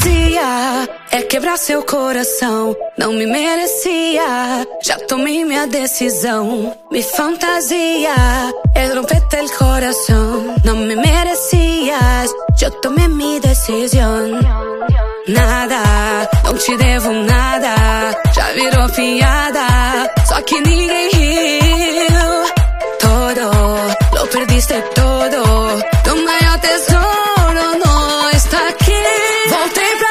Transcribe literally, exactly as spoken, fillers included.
fantasia é quebrar seu coração. Não me merecia, já tomei minha decisão. Mi fantasia é romperte el corazón. Não me merecias, já tomei minha decisão. Nada, não te devo nada, já virou piada, só que ninguém riu. Todo, lo perdiste todo, tu maior tesouro não está aqui. Voltei pra